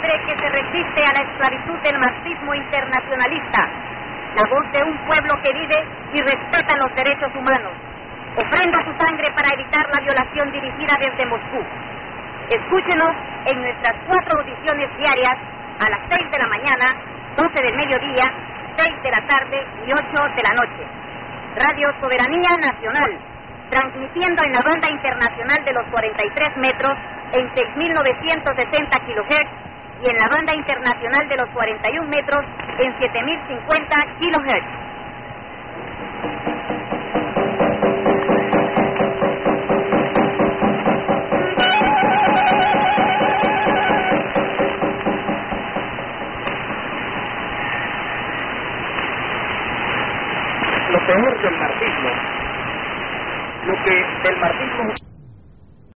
madre que se resiste a la esclavitud del marxismo internacionalista, la voz de un pueblo que vive y respeta los derechos humanos. Ofrenda su sangre para evitar la violación dirigida desde Moscú. Escúchenos en nuestras 4 audiciones diarias a las 6 de la mañana, 12 del mediodía, 6 de la tarde y 8 de la noche. Radio Soberanía Nacional, transmitiendo en la banda internacional de los 43 metros en 6.960 kHz y en la banda internacional de los 41 metros en 7.050 kHz. Lo peor del marxismo, lo que del marxismo